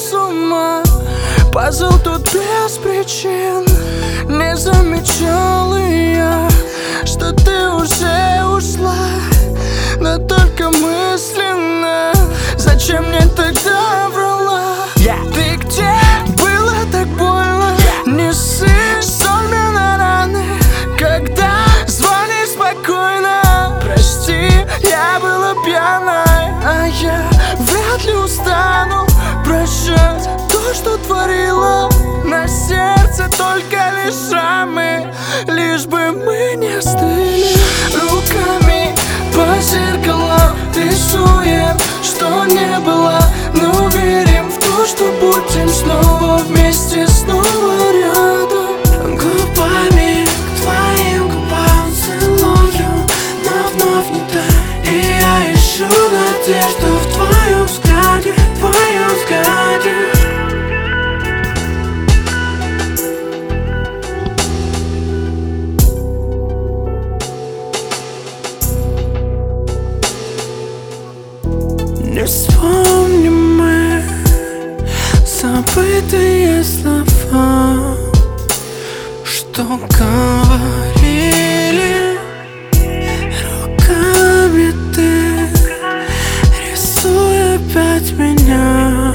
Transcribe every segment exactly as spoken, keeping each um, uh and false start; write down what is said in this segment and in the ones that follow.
с ума. Пазл тут без причин. Не замечал и я, что ты уже ушла, но только мысленно. Зачем мне тогда врала? Yeah. Ты где? Было так больно. Yeah. Не ссы соль мне на раны, когда звонишь спокойно. Прости, я была пьяной, а я вряд ли устану прощать то, что творила. На сердце только лишь шрамы, лишь бы мы не остыли. Руками по зеркалам рисуем, что не было, но верим в то, что будем снова вместе, снова рядом. Губами к твоим губам целую, но вновь не так. И я ищу надежду в твоем взгляде, в твоем взгляде. Не вспомним мы забытые слова, что говорили. Руками ты рисуй опять меня.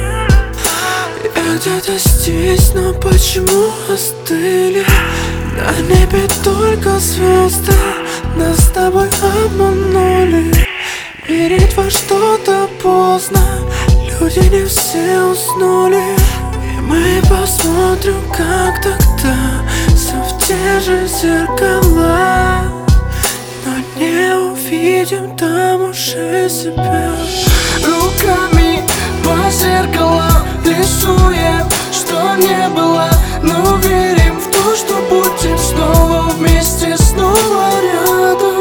Я где-то здесь, но почему остыли? На небе только звезды, нас с тобой обманули. Верить во что-то поздно, люди не все уснули. И мы посмотрим, как тогда, все в те же зеркала, но не увидим там уже себя. Руками по зеркалам рисуем, что не было, но верим в то, что будем снова вместе, снова рядом.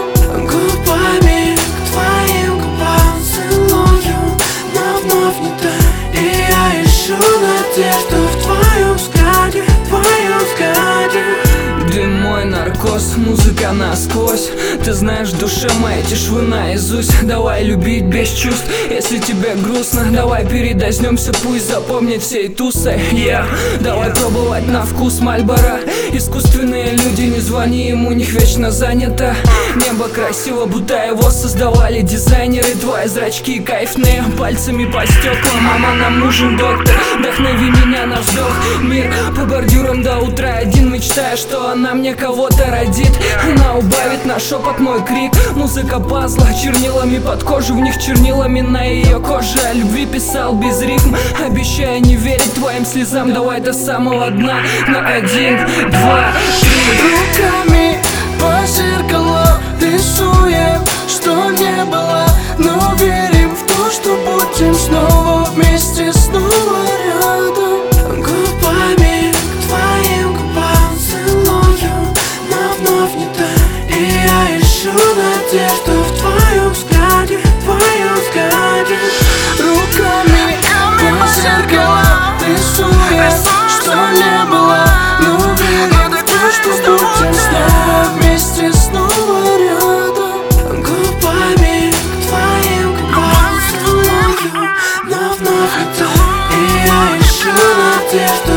Губами к твоим губам целую, но вновь не так. И я ищу надежду в твоем взгляде, в твоем взгляде. Дым мой наркоз, музыка насквозь. Ты знаешь, в душе моей тишины наизусть. Давай любить без чувств, если тебе грустно. Давай передознемся, пусть запомнит всей тусой. yeah. Давай пробовать на вкус Мальборо. Искусственные люди, не звони ему, у них вечно занято. Небо красиво, будто его создавали дизайнеры. Твои зрачки кайфные, пальцами по стеклам. Мама, нам нужен доктор, вдохнови меня на вздох. Мир по бордюрам до утра один, мечтая, что она мне кого-то родит. Она убавит на шепот мой крик. Музыка пазла чернилами под кожу, в них чернилами на ее коже. О любви писал без рифм, обещая не верить твоим слезам. Давай до самого дна на один, два, три. Руками по зеркалам рисуем, что не было, но верим в то, что будем снова вместе, снова рядом. Губами к твоим губам целую, но вновь не так. И я ищу надежду в твоем взгляде, в твоем взгляде. Руками по зеркалам рисуем, что не было, но верим в то, что будем снова вместе, снова рядом. Губами к твоим губам целую, но вновь не так. И я ищу надежду